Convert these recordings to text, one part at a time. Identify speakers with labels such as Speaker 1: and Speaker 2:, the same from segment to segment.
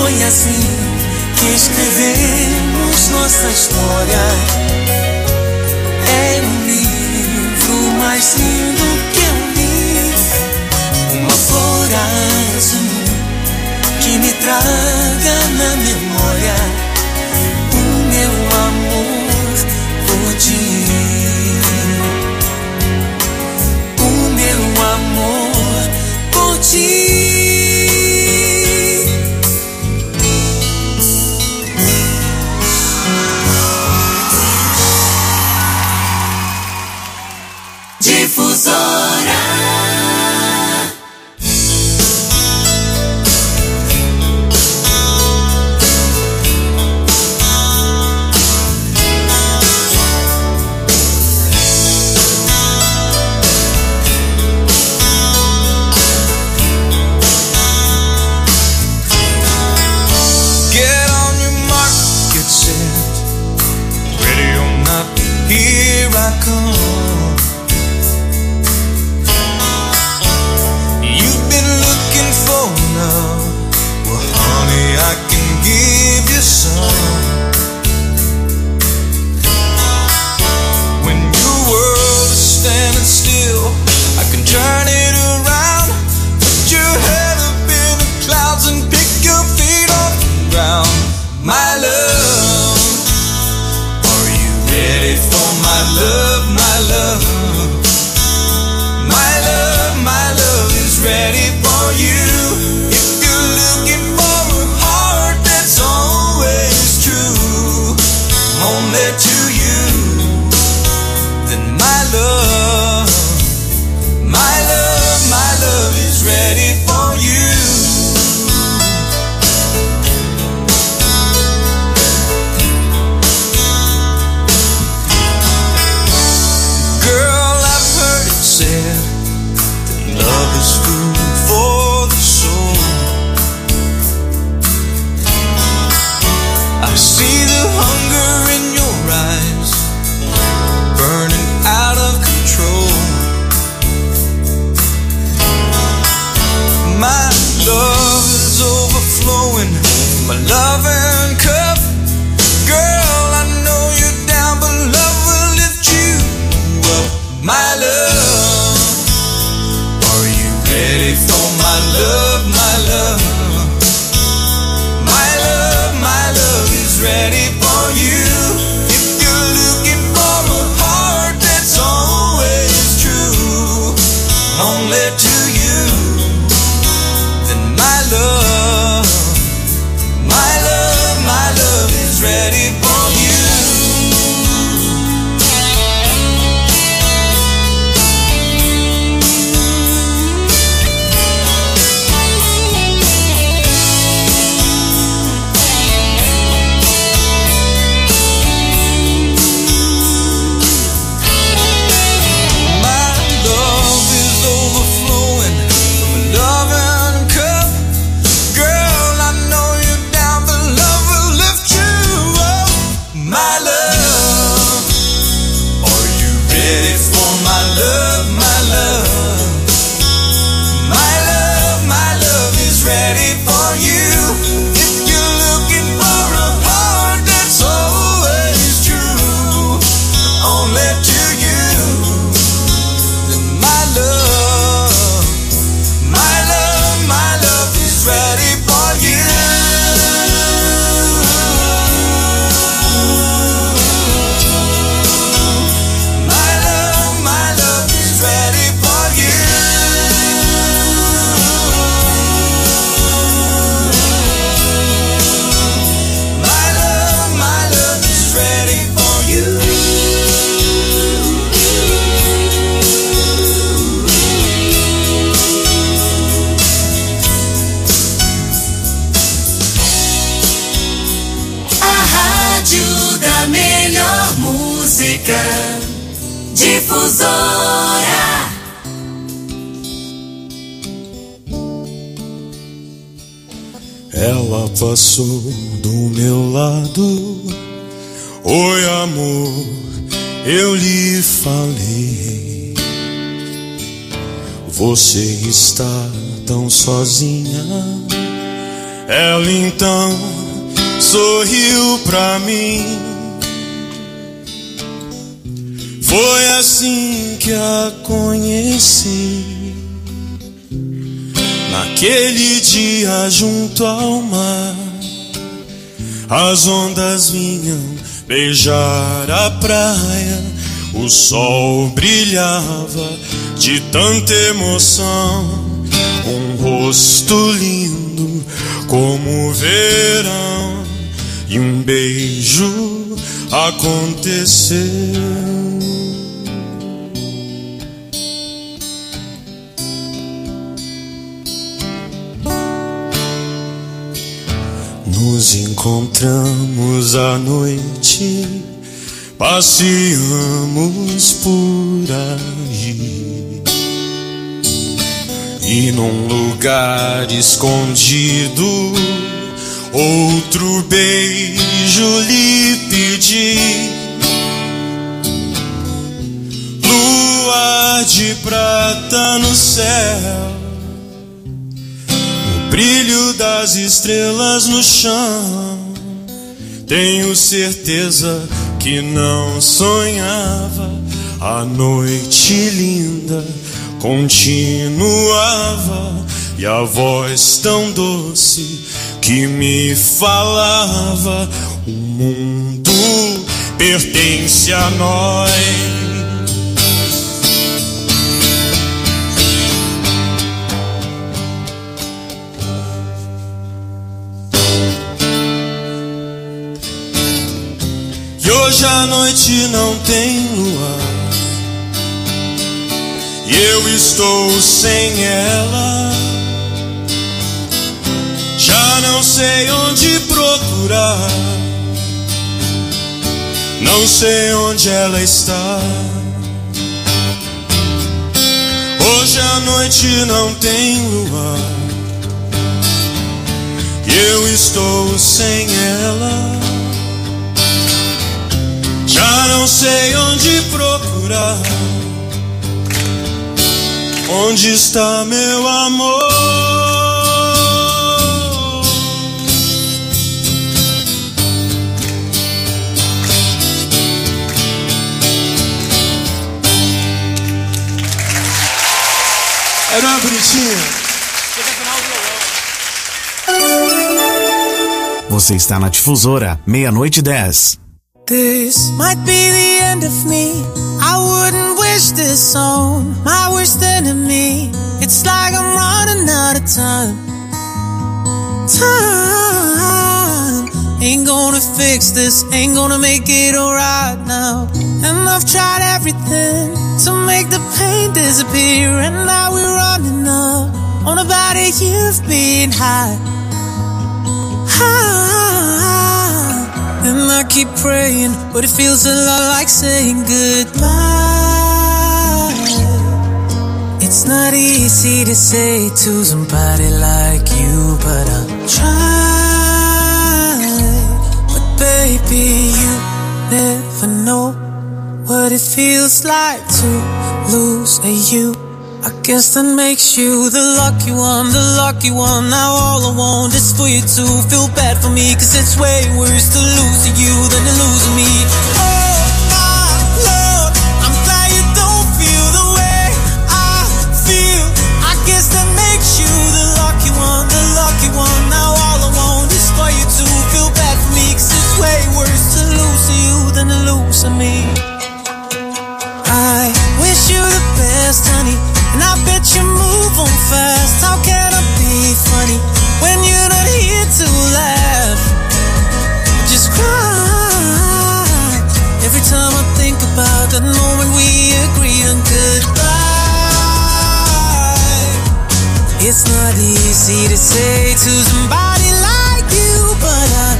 Speaker 1: Foi assim que escrevemos nossa história. É um livro mais lindo que eu li. Uma flor azul que me traga na memória o meu amor por ti. O meu amor por ti.
Speaker 2: Difusora.
Speaker 3: Ela passou do meu lado. Oi, amor, eu lhe falei. Você está tão sozinha. Ela então sorriu pra mim. Foi assim que a conheci. Naquele dia junto ao mar, as ondas vinham beijar a praia. O sol brilhava de tanta emoção. Um rosto lindo como o verão, e um beijo aconteceu. Nos encontramos à noite, passeamos por aí, e num lugar escondido outro beijo lhe pedi. Lua de prata no céu, o brilho das estrelas no chão. Tenho certeza que não sonhava. A noite linda continuava, e a voz tão doce que me falava: o mundo pertence a nós. E hoje a noite não tem luar, e eu estou sem ela. Já não sei onde procurar, não sei onde ela está. Hoje a noite não tem luar, e eu estou sem ela. Já não sei onde procurar. Onde está meu amor? Era uma bonitinha.
Speaker 2: Você está na Difusora, 00:10.
Speaker 1: This might be the end of me. I wouldn't wish this on my worst enemy. It's like I'm running out of time. Ain't gonna fix this, ain't gonna make it alright now. And I've tried everything to make the pain disappear, and now we're running up on about a you've been high. And I keep praying, but it feels a lot like saying goodbye. It's not easy to say to somebody like you, but I'll try. But baby, you never know what it feels like to lose a you. I guess that makes you the lucky one, the lucky one. Now all I want is for you to feel bad for me, 'cause it's way worse to lose you than to lose me. Oh my Lord, I'm glad you don't feel the way I feel. I guess that makes you the lucky one, the lucky one. Now all I want is for you to feel bad for me, 'cause it's way worse to lose you than to lose me. I wish you the best, honey, and I bet you move on fast. How can I be funny when you're not here to laugh? Just cry every time I think about that moment we agreed on goodbye. It's not easy to say to somebody like you, but I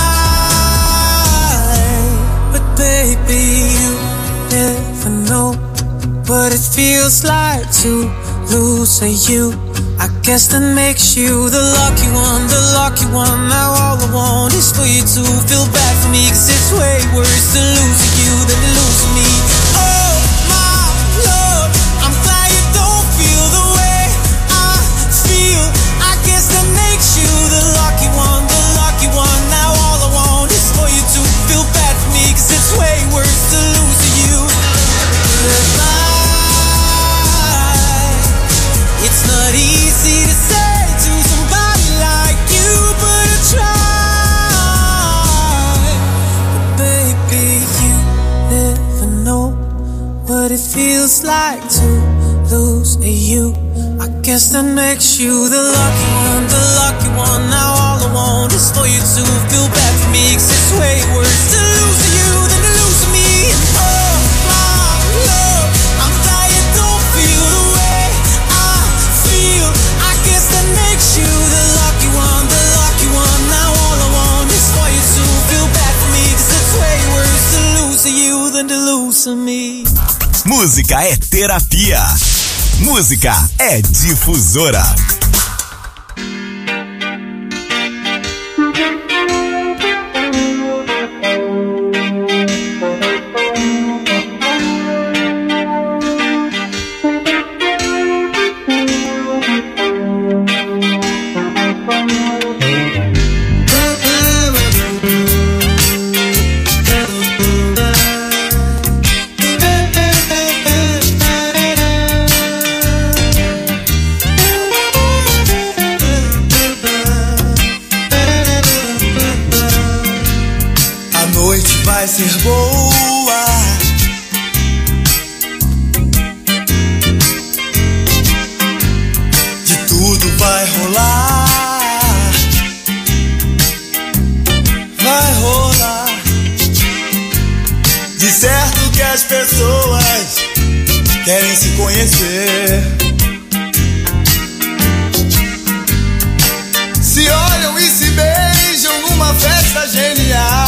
Speaker 1: try. But baby, you never know what it feels like to lose a you. I guess that makes you the lucky one, the lucky one. Now all I want is for you to feel bad for me, 'cause it's way worse to lose you than to lose me. Oh my Lord, I'm glad you don't feel the way I feel. I guess that makes you the lucky like to lose you. I guess that makes you the lucky one, the lucky one. Now all I want is for you to feel bad for me, 'cause it's way worse to lose you than to lose me. Oh my love, I'm tired, don't feel the way I feel. I guess that makes you the lucky one, the lucky one. Now all I want is for you to feel bad for me, 'cause it's way worse to lose you than to lose me.
Speaker 2: Música é terapia. Música é Difusora.
Speaker 3: Vai ser boa. De tudo vai rolar. Vai rolar. De certo que as pessoas querem se conhecer. Se olham e se beijam numa festa genial.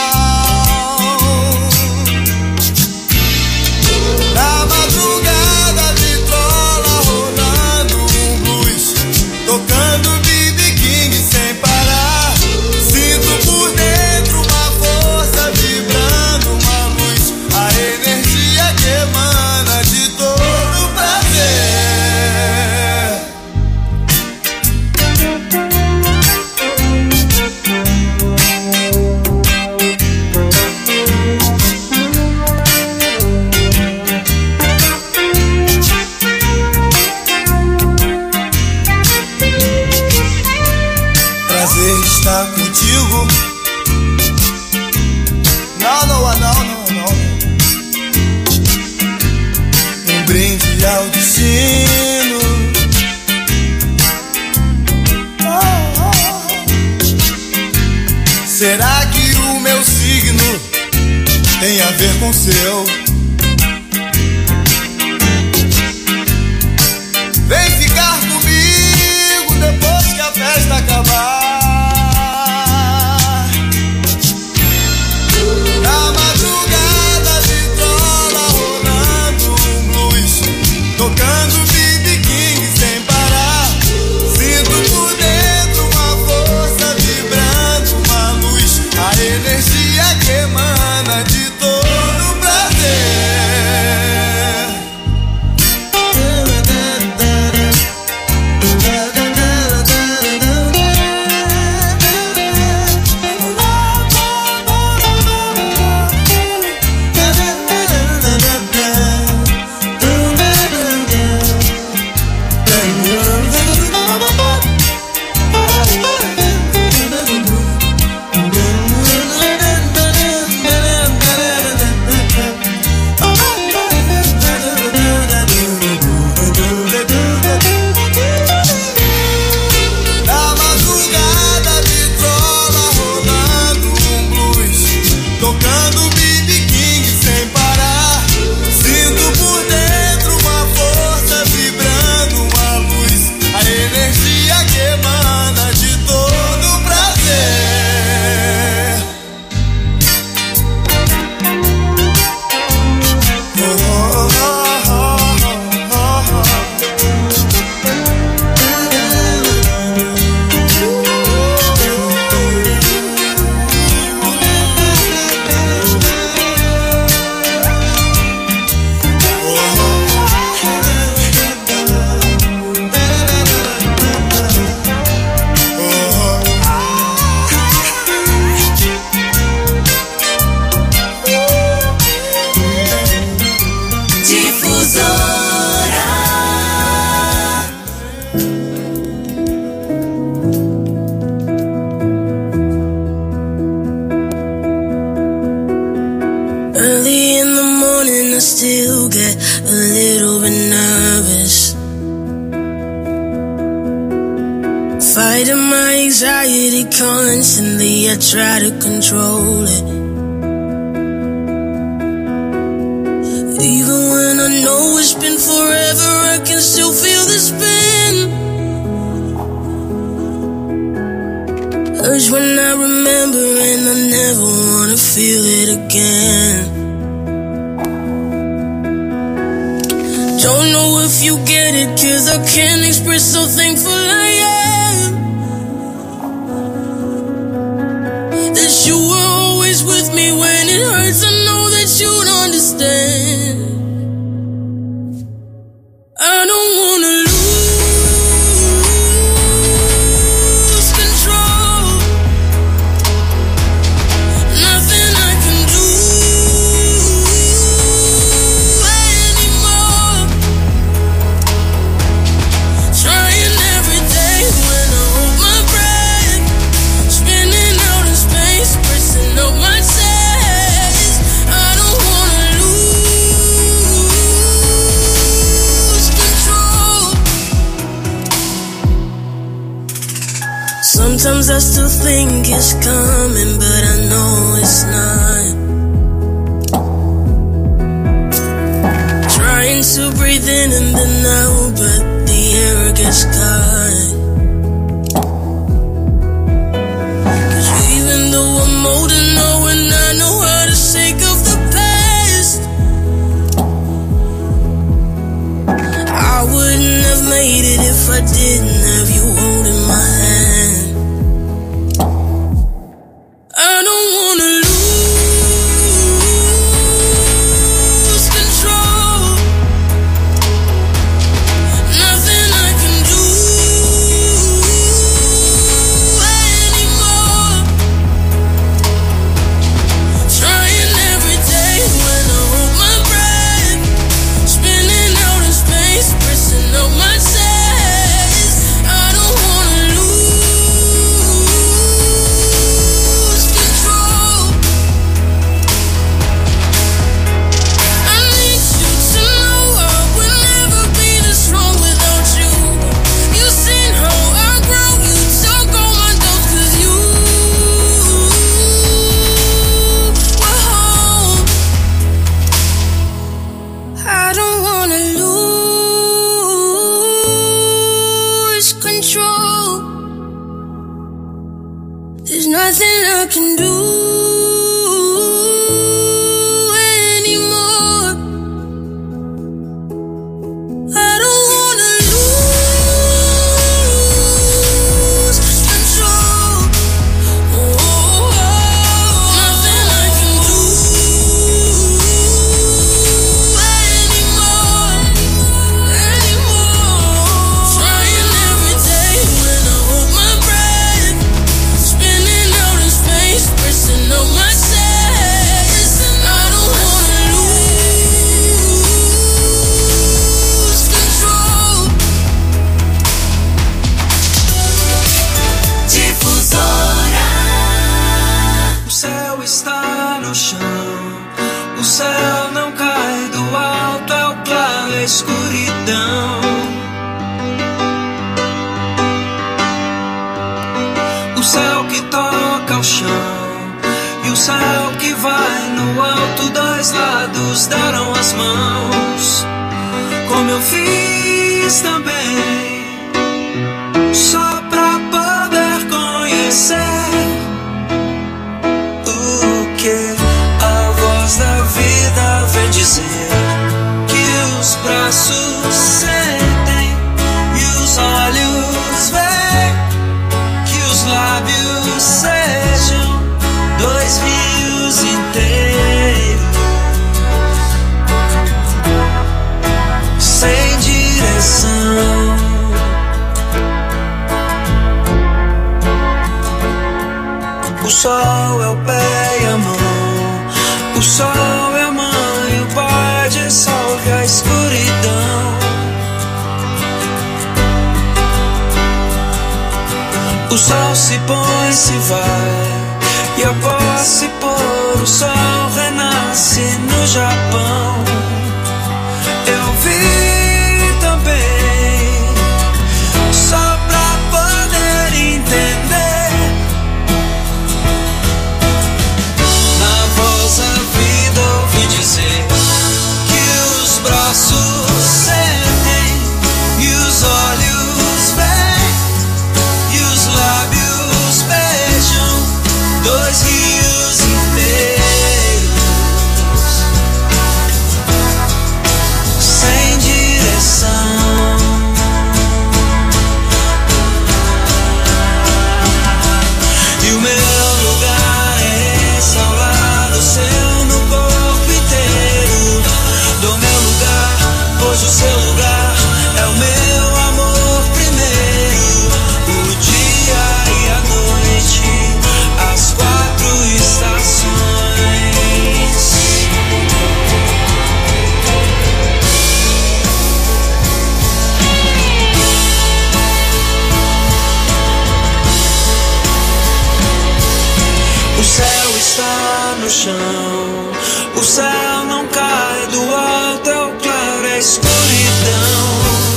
Speaker 3: Na madrugada de trola rolando um blues, tocando B.B. King sem parar. Sinto por dentro uma força vibrando, uma luz, a energia que emana de todo prazer. Estar contigo. Não, não, não, não, não. Um brinde ao destino. Será que o meu signo tem a ver com o seu? Vem ficar comigo depois que a festa acabar. Na madrugada de trola rolando um blues, tocando B.B. King sem parar. Sinto por dentro uma força vibrando, uma luz, a energia que emana de todo prazer.
Speaker 1: reality constantly, I try to control it. Even when I know it's been forever, I can still feel the spin. Urge when I remember and I never wanna feel it again. Don't know if you get it, 'cause I can't express how thankful I am that you were always with me when it hurts. I know that you'd understand. I don't wanna lose control. Nothing I can do anymore. Trying every day when I hold my breath, spinning out in space, pressing up my chest. I don't wanna lose control. Sometimes I still think it's coming, but I know it's not. Trying to breathe in and then out, but the air gets caught. 'Cause even though I'm older now and I know how to shake off the past, I wouldn't have made it if I didn't have you holding my hand. I don't wanna lose control. Nothing I can do anymore. Trying every day when I hold my breath, spinning out in space, pressing up my chest. I don't wanna lose control. I need you to know I would never be this strong without you. You seen how I grow, you took all my doubts 'cause you were home. I don't wanna lose control. There's nothing I can do anymore. I don't wanna lose control. Nothing I can do anymore. Trying every day when I hold my breath, spinning out in space, pressing up my chest. I don't wanna lose control.
Speaker 4: Difusora.
Speaker 5: O céu está no chão, o céu não cai do alto, é o claro, é a escuridão. O céu que toca o chão e o céu que vai no alto, dois lados deram as mãos, como eu fiz também, só pra poder conhecer o que a voz da vida vem dizer, que os braços sentem e os olhos veem, que os lábios sejam dois rios inteiros, sem direção. O sol é o pé e a mão, o sol é a mãe, o pai dissolve a escuridão. O sol se põe, se vai, e após se pôr, o sol renasce no Japão. Eu vi também, só pra poder entender O céu está no chão, o céu não cai do alto, é o claro, é a escuridão.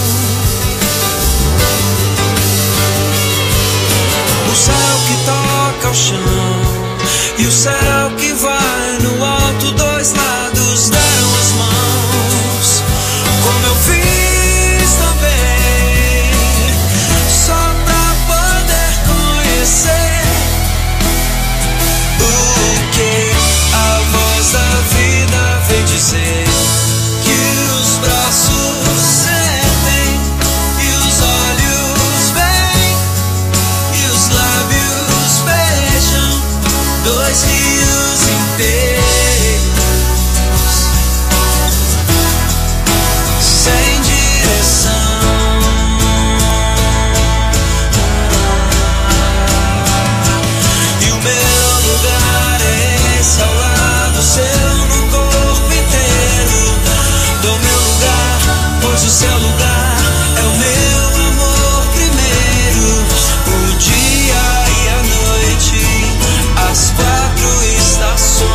Speaker 5: O céu que toca o chão e o céu que vai no alto, dois lados deram as mãos, como eu fiz também, só pra poder conhecer o que a voz da vida vem dizer, que os braços sentem e os olhos veem e os lábios beijam dois rios inteiros sem direção. E o meu lugar é esse, ao lado seu, no corpo inteiro. Dou meu lugar, pois o seu lugar é o meu amor primeiro. O dia e a noite, as quatro estações.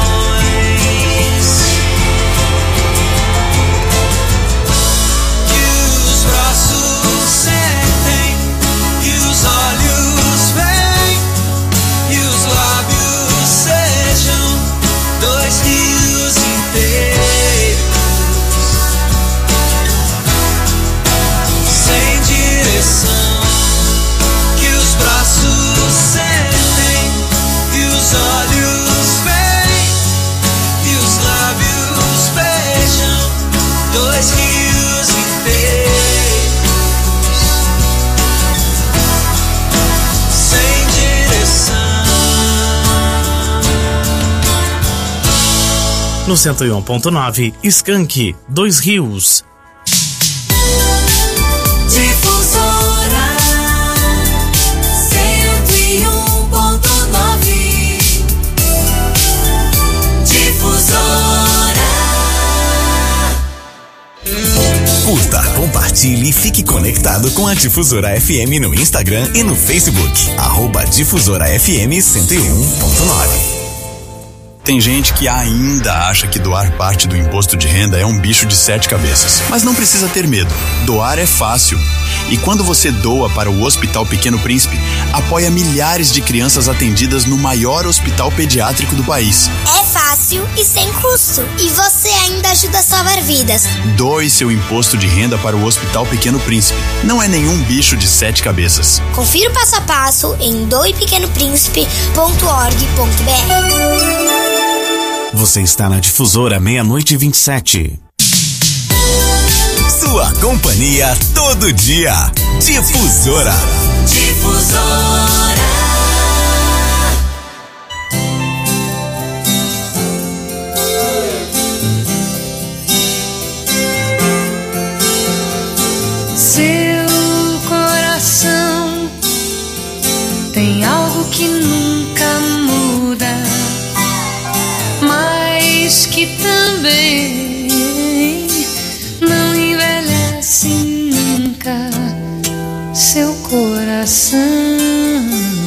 Speaker 5: Que os braços sentem, que os olhos veem e os lábios sejam dois rios inteiros sem direção. Que os braços sentem e os olhos veem e os lábios beijam dois rios inteiros sem direção.
Speaker 2: No 101.9, Skank, Dois Rios.
Speaker 4: Difusora 101.9. Difusora.
Speaker 6: Curta, compartilhe e fique conectado com a Difusora FM no Instagram e no Facebook. @Difusora FM 101.9.
Speaker 7: Tem gente que ainda acha que doar parte do imposto de renda é um bicho de 7 cabeças. Mas não precisa ter medo. Doar é fácil. E quando você doa para o Hospital Pequeno Príncipe, apoia milhares de crianças atendidas no maior hospital pediátrico do país.
Speaker 8: É fácil e sem custo. E você ainda ajuda a salvar vidas.
Speaker 7: Doe seu imposto de renda para o Hospital Pequeno Príncipe. Não é nenhum bicho de 7 cabeças.
Speaker 8: Confira o passo a passo em doepequenopríncipe.org.br.
Speaker 2: Você está na Difusora 00:27.
Speaker 6: Sua companhia todo dia. Difusora.
Speaker 4: Difusora.
Speaker 9: Seu coração tem algo que nunca muda, mas que também não envelhece nunca. Seu coração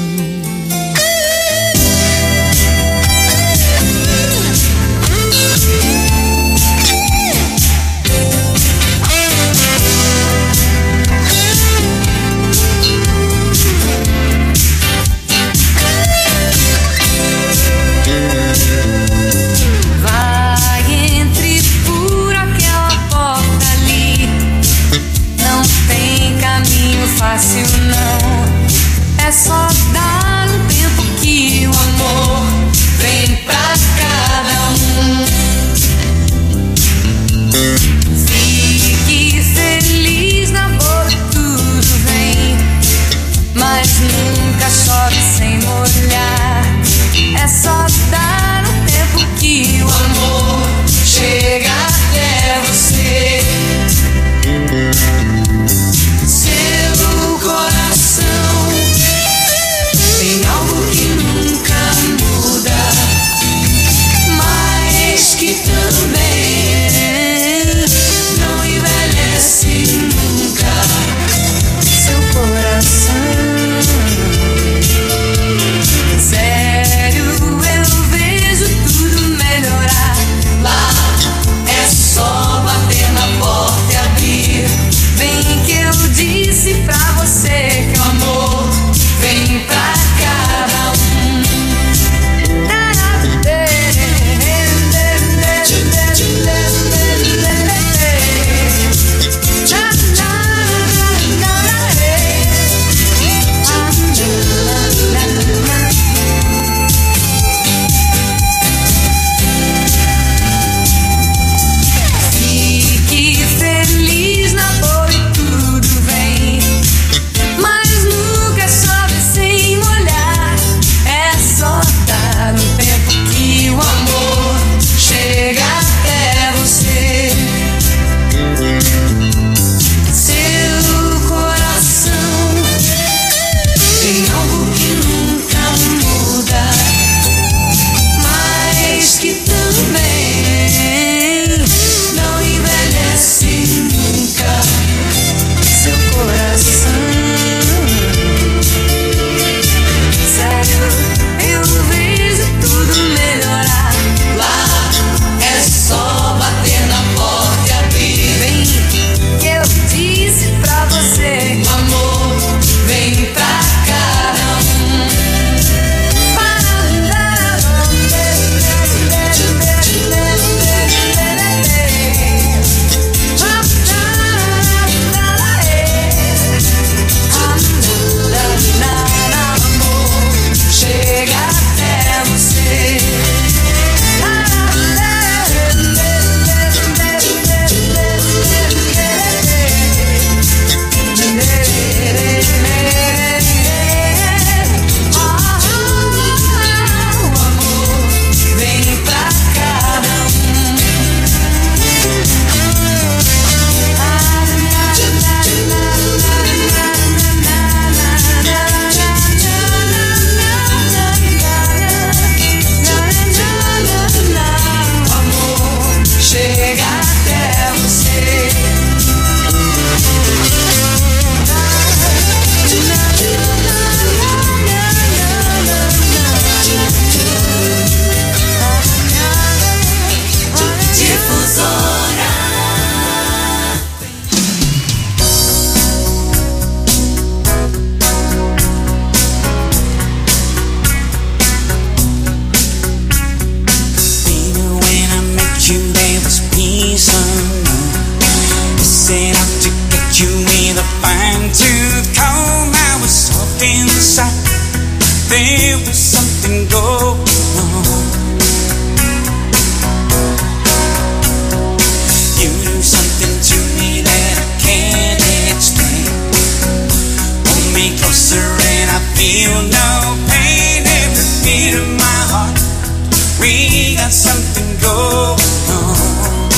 Speaker 1: closer and I feel no pain. Every beat of my heart, we got something going on.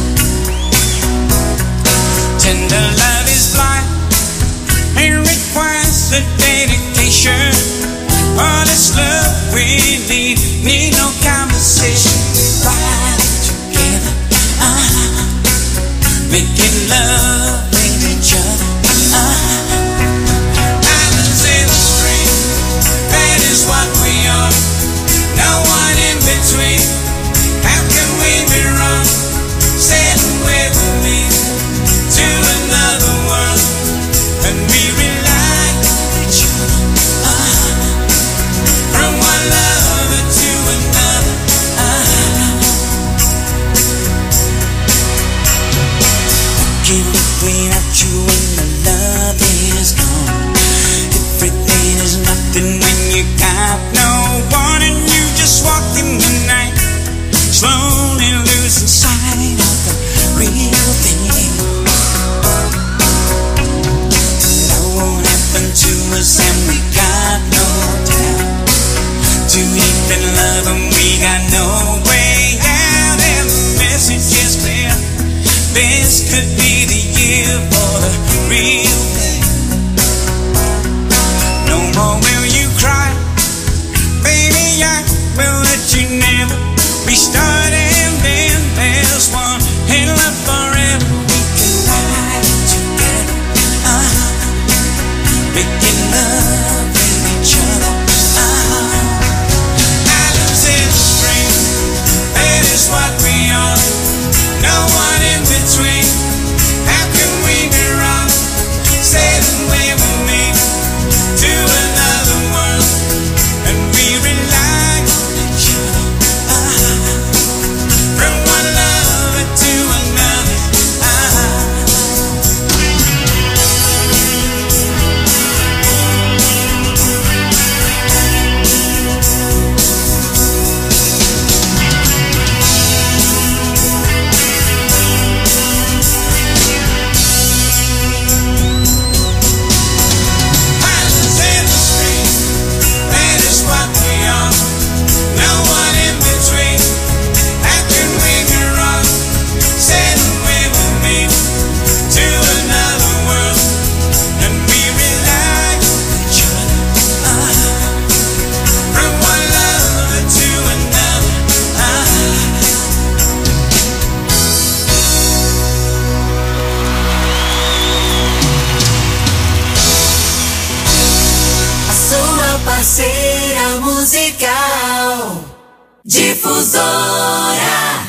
Speaker 1: Tender love is blind, it requires a dedication. All this love we need no conversation. Right together, making love with each other. Islands in the stream, that is what we are. No one in between. How can we be wrong? Sailing with me to another world, and we rely on each other. From one lover to another. Can't live without you when the love is gone. Everything is nothing when you got no one, and you just walk in the night, slowly losing sight of the real thing. That won't happen to us, and we got no doubt. Too deep in love, and we got no way out, and the message is clear. This could be the year for the real thing. No more will you cry, baby, I will let you never restart. And then there's one in love forever. We can ride together, making love with each other. Islands in the stream, that is what we are. No one in between. How can we be wrong? Sailing away with me to another world, and we rely on each other. From one lover to another. Islands in the stream, that is what we are. No one in between. How can we be wrong? Sailing away with me to another world, and we rely on each other. From one lover to another.
Speaker 4: A sua parceira musical, Difusora.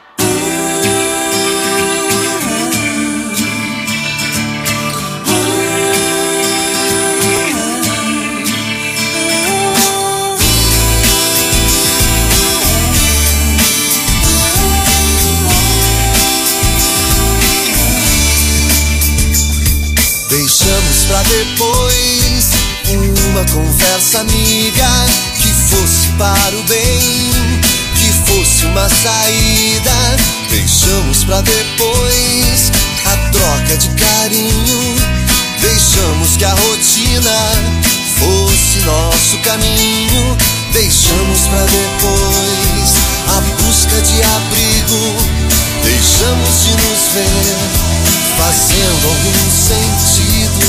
Speaker 3: Deixamos pra depois uma conversa amiga, que fosse para o bem, que fosse uma saída. Deixamos pra depois a troca de carinho. Deixamos que a rotina fosse nosso caminho. Deixamos pra depois a busca de abrigo. Deixamos de nos ver fazendo algum sentido.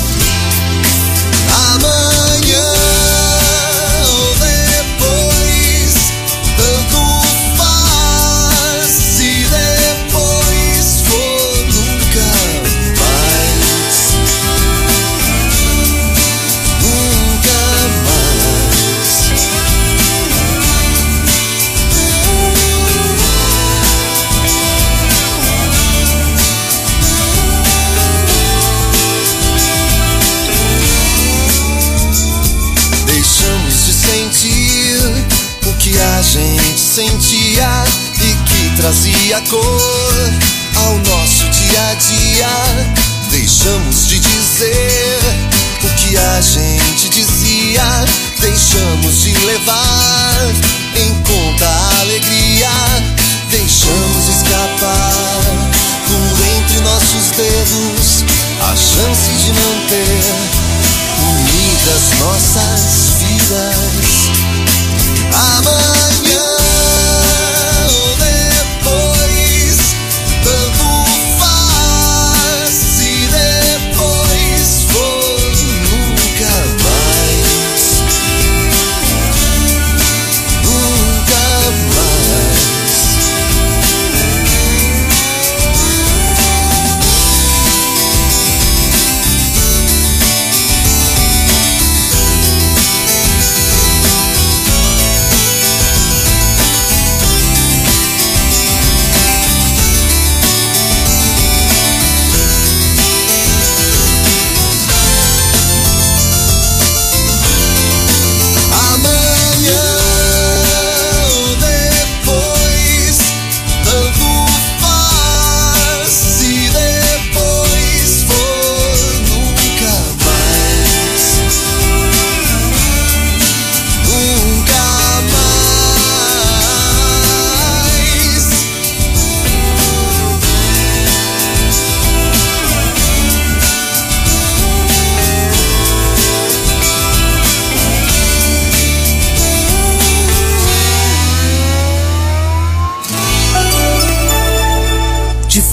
Speaker 3: Amanhã ou depois, tanto faz. Se depois for nunca mais, nunca mais. A gente sentia e que trazia cor ao nosso dia a dia. Deixamos de dizer o que a gente dizia. Deixamos de levar em conta a alegria. Deixamos escapar por entre nossos dedos a chance de manter unido.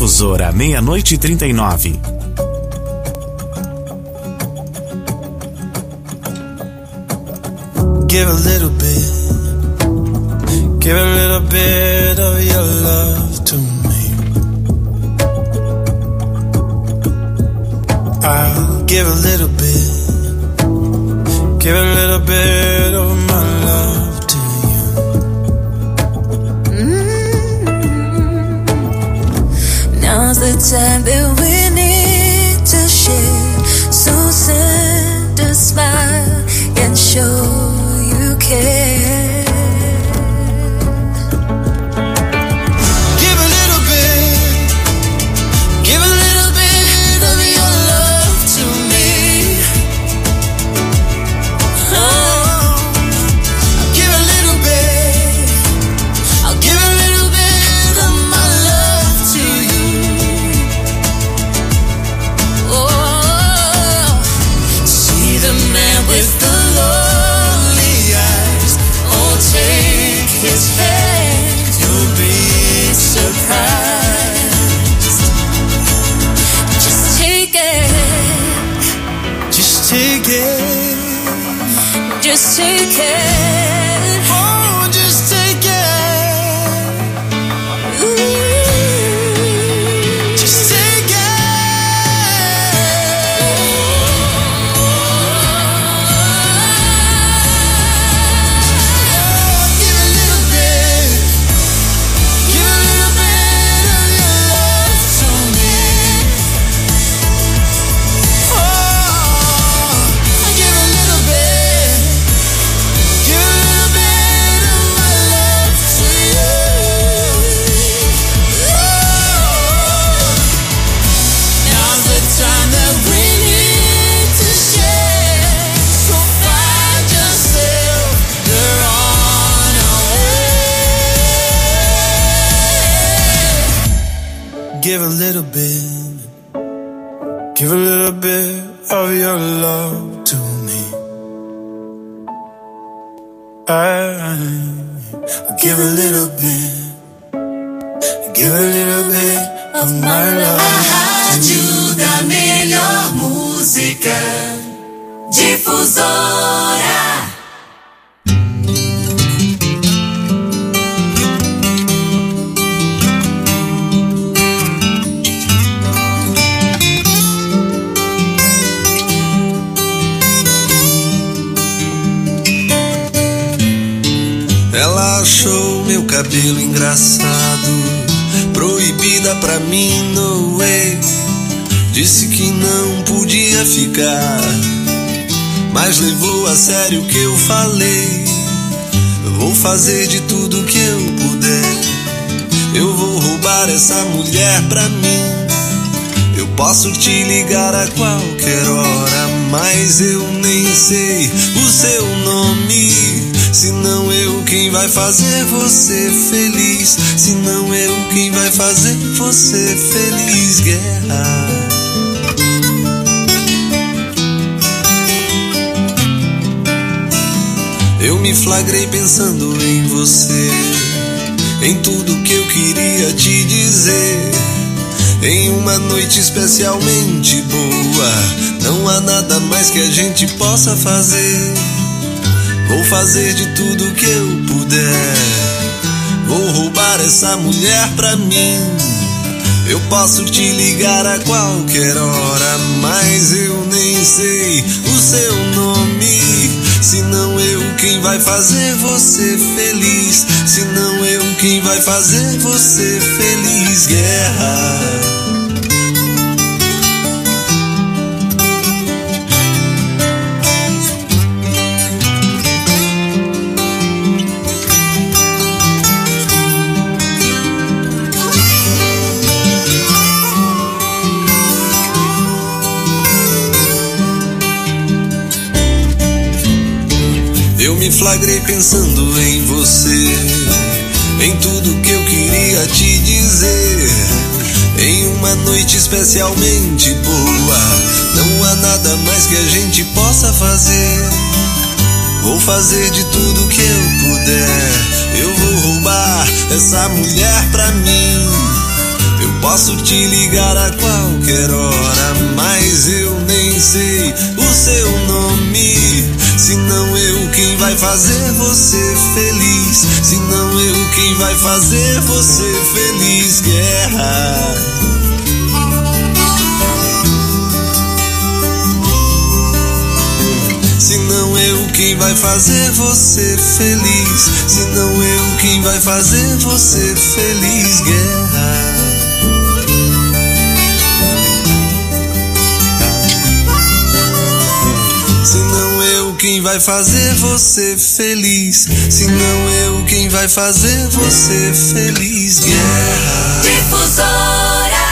Speaker 2: Difusora, 00:39.
Speaker 3: Give a little bit of your love to me. I'll give a little bit of my love to you.
Speaker 10: Now's the time that we need to share, so send a smile and show you care. Just take it.
Speaker 3: Oh, just take it.
Speaker 10: Ooh.
Speaker 3: Just take it. Give a little bit of your love to me. Oh, give a little bit. Give a little bit of my love to you. Oh, now's the time that we need to share. So find yourself, you're on our way. Give a little bit of your love to me. I'll give a little bit of my love.
Speaker 4: A rádio da melhor música, Difusora.
Speaker 3: Ela achou meu cabelo engraçado, proibida pra mim, no way. Disse que não podia ficar, mas levou a sério o que eu falei. Eu vou fazer de tudo que eu puder, eu vou roubar essa mulher pra mim. Eu posso te ligar a qualquer hora, mas eu nem sei o seu nome. Se não eu quem vai fazer você feliz, se não eu quem vai fazer você feliz, guerra. Eu me flagrei pensando em você, em tudo que eu queria te dizer. Em uma noite especialmente boa, não há nada mais que a gente possa fazer. Vou fazer de tudo que eu puder, vou roubar essa mulher pra mim. Eu posso te ligar a qualquer hora, mas eu nem sei o seu nome. Se não eu quem vai fazer você feliz, se não eu quem vai fazer você feliz, guerra. Eu me flagrei pensando em você, em tudo que eu queria te dizer. Em uma noite especialmente boa, não há nada mais que a gente possa fazer. Vou fazer de tudo que eu puder, eu vou roubar essa mulher pra mim. Eu Posso te ligar a qualquer hora, mas eu nem sei o seu nome. Se não eu quem vai fazer você feliz, se não eu quem vai fazer você feliz. Guerra. Se não eu quem vai fazer você feliz, se não eu quem vai fazer você feliz. Guerra. Se não eu quem vai fazer você feliz, se não eu quem vai fazer você feliz. Guerra.
Speaker 4: Difusora.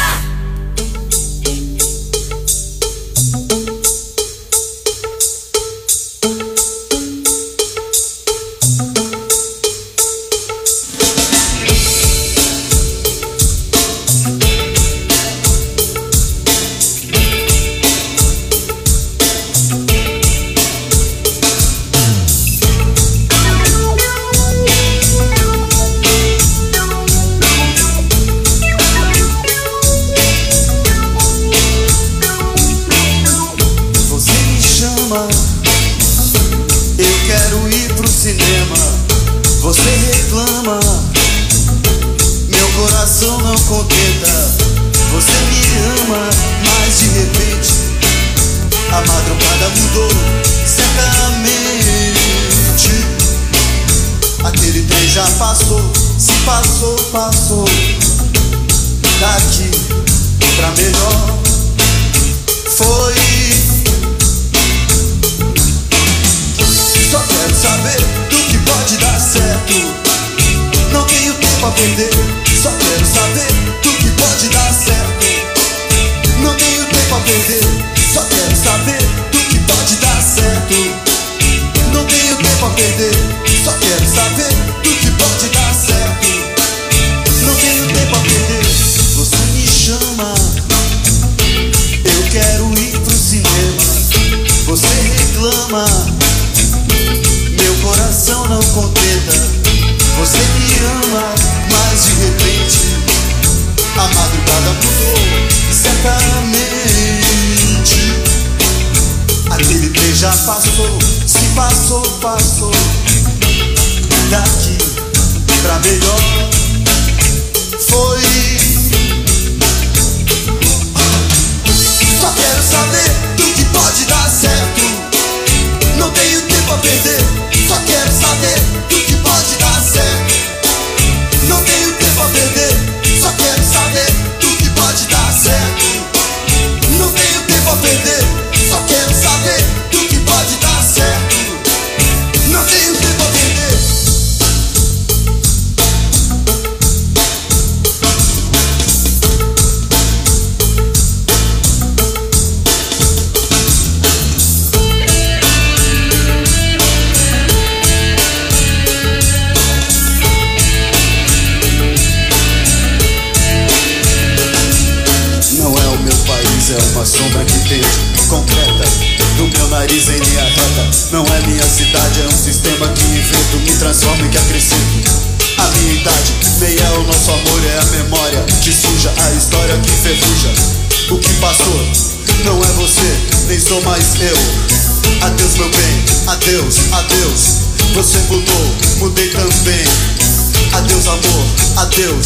Speaker 3: Você mudou, mudei também. Adeus amor, adeus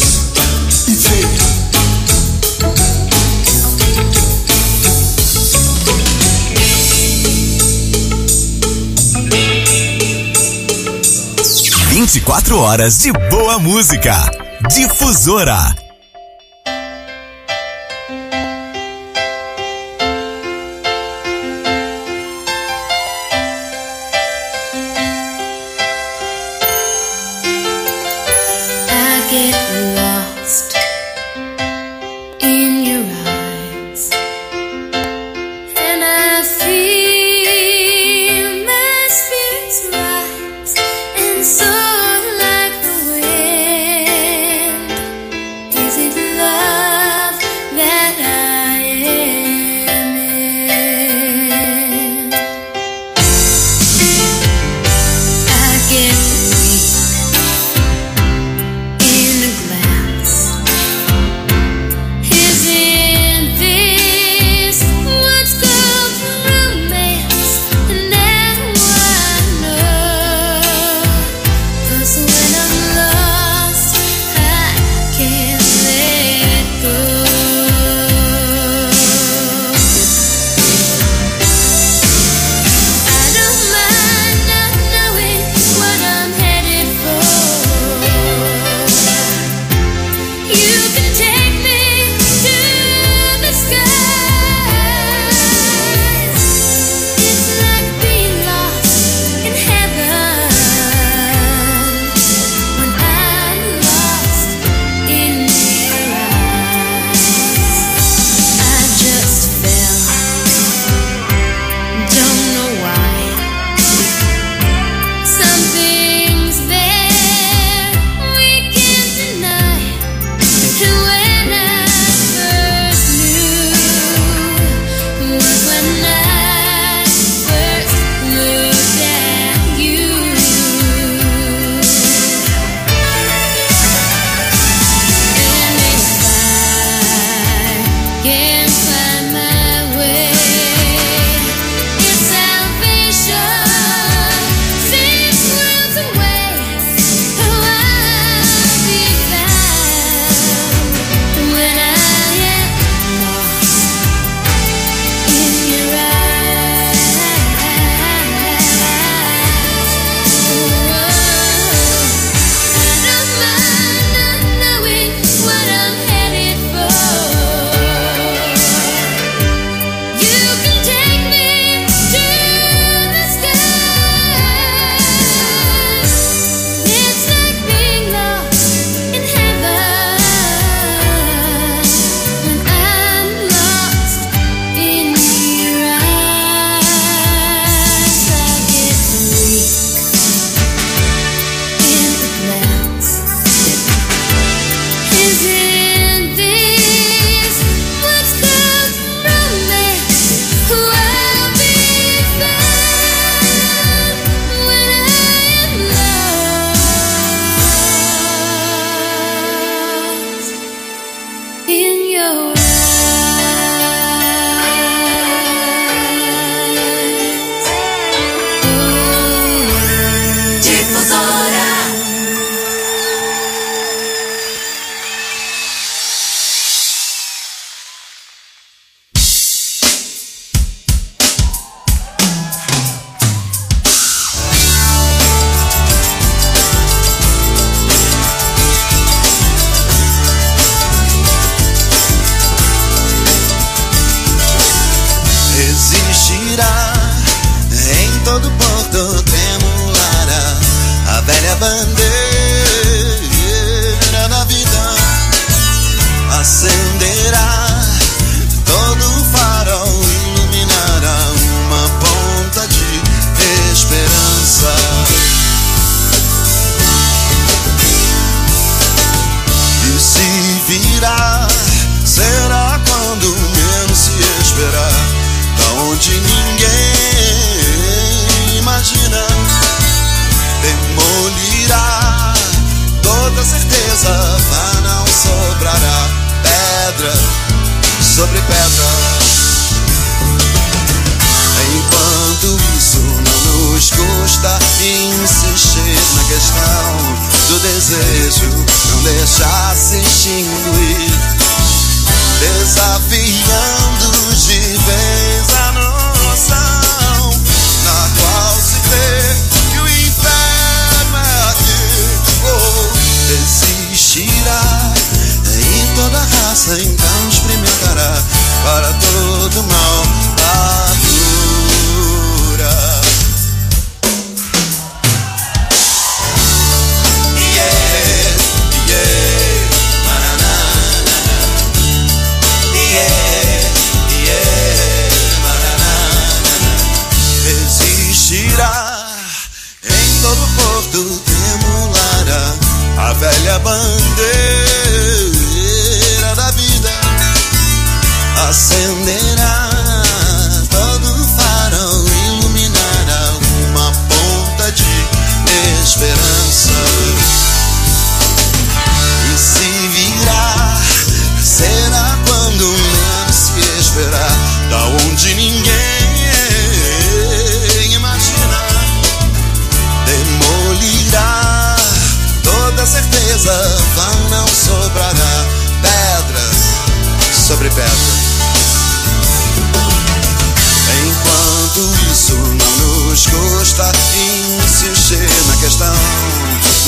Speaker 3: e vem.
Speaker 6: 24 horas de boa música. Difusora.
Speaker 9: So like the wind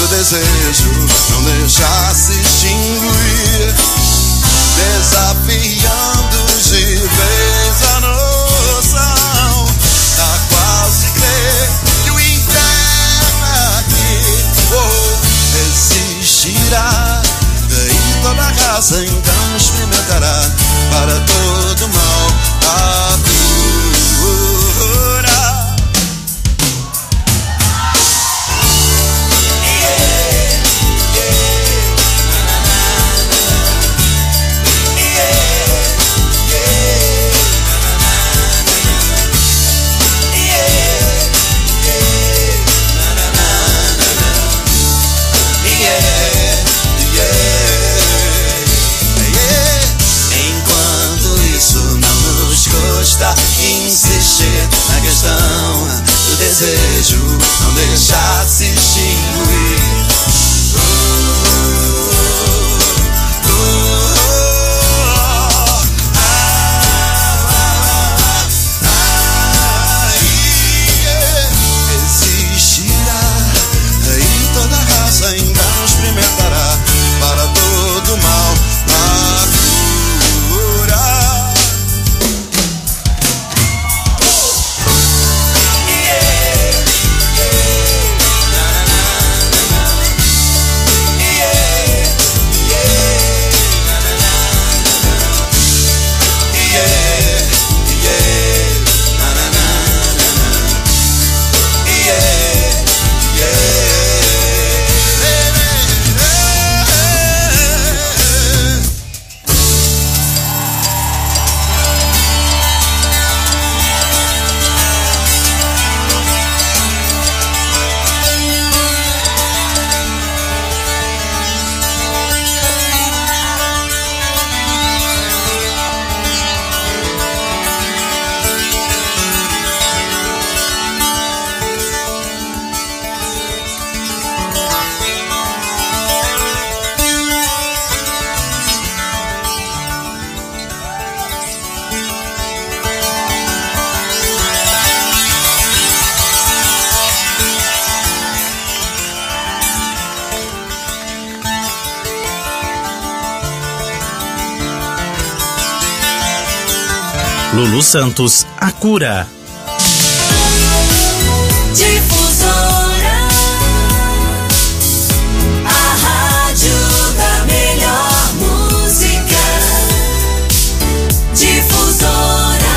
Speaker 3: desejo não deixar se extinguir, desafiando de vez a noção da qual se crê que o inferno aqui existirá. E toda raça então experimentará para todo mal a cura. Insistir na questão do desejo, não deixar se extinguir. Existirá e toda raça então experimentará para todo mal a cura.
Speaker 2: Lulu Santos, A Cura.
Speaker 4: Difusora, a rádio da melhor música. Difusora.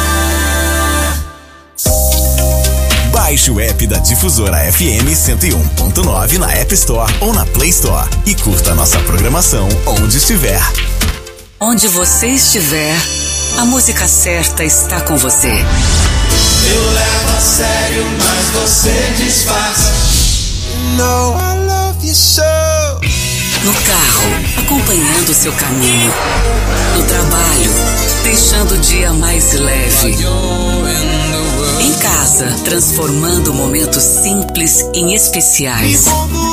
Speaker 6: Baixe o app da Difusora FM 101.9 na App Store ou na Play Store e curta nossa programação onde estiver.
Speaker 11: Onde você estiver, a música certa está com você.
Speaker 3: Eu levo a sério, mas você disfarça. No, I love you so.
Speaker 11: No carro, acompanhando seu caminho. No trabalho, deixando o dia mais leve. Em casa, transformando momentos simples em especiais.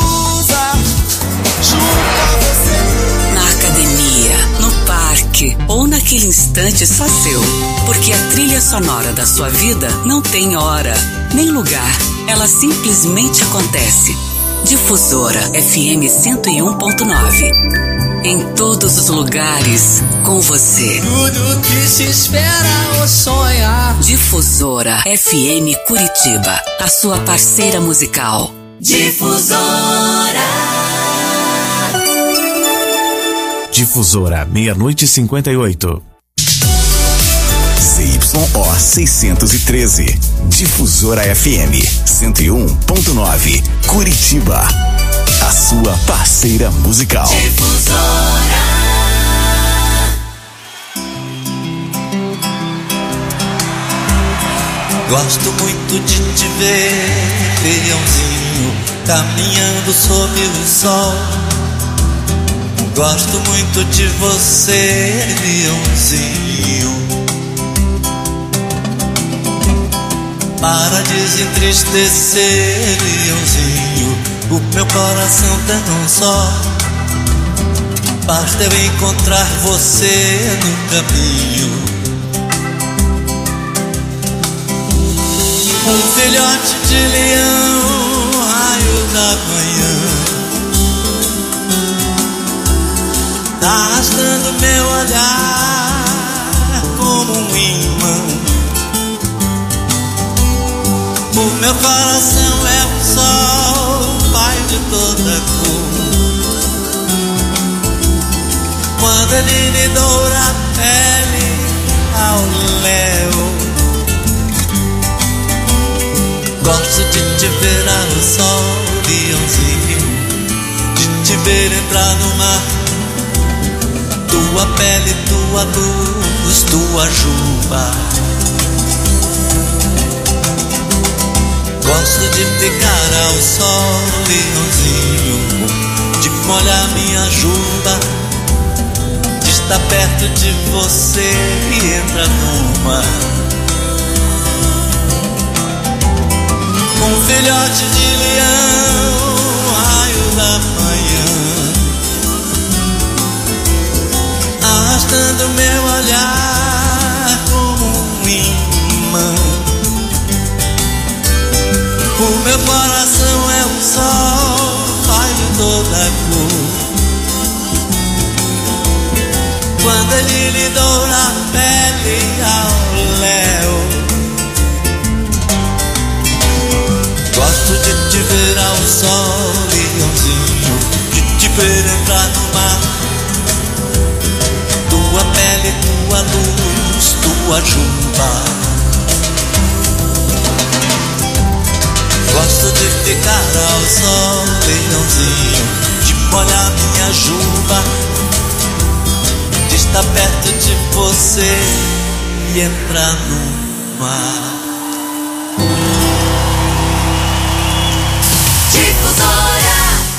Speaker 11: Na academia, no parque ou naquele instante só seu. Porque a trilha sonora da sua vida não tem hora, nem lugar. Ela simplesmente acontece. Difusora FM 101.9. Em todos os lugares, com você.
Speaker 5: Tudo que se espera ou sonha.
Speaker 11: Difusora FM Curitiba, a sua parceira musical.
Speaker 4: Difusora.
Speaker 2: Difusora, 00:58.
Speaker 6: ZYO 613. Difusora FM 101.9. Curitiba. A sua parceira musical.
Speaker 4: Difusora.
Speaker 12: Gosto muito de te ver, leãozinho, caminhando sob o sol. Gosto muito de você, leãozinho. Para desentristecer, leãozinho, o meu coração tem um só. Basta eu encontrar você no caminho. Um filhote de leão, raio da manhã. arrastando meu olhar como um imã. O meu coração é o sol, pai de toda cor. Quando ele lhe doura a pele ao léu, gosto de te ver ao sol, leãozinho, de te ver entrar no mar. Tua pele, tua luz, tua juba. Gosto de ficar ao sol, leãozinho, de molhar minha juba, de estar perto de você e entrar no mar. Um filhote de leão, raio da manhã, arrastando meu olhar como um imã. O meu coração é o sol, pai de toda cor. Quando ele lhe doura a pele ao léu, gosto de te ver ao sol, leãozinho, de te ver entrar no mar. Tua pele, tua luz, tua juba. Gosto de ficar ao sol, leãozinho, de molhar minha juba, de estar perto de você e entrar no mar.
Speaker 4: Difusora.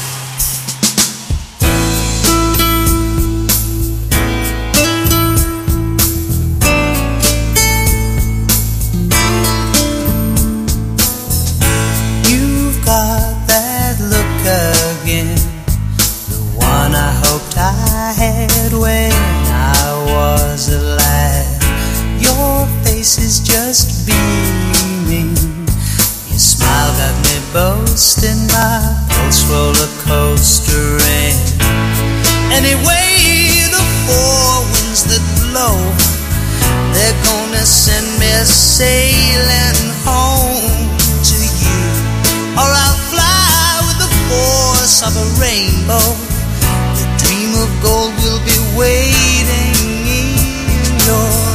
Speaker 1: When I was alive, your face is just beaming. Your smile got me boasting, my pulse roller coastering. Anyway, the four winds that blow, they're gonna send me sailing home to you, or I'll fly with the force of a rainbow. Of gold will be waiting in your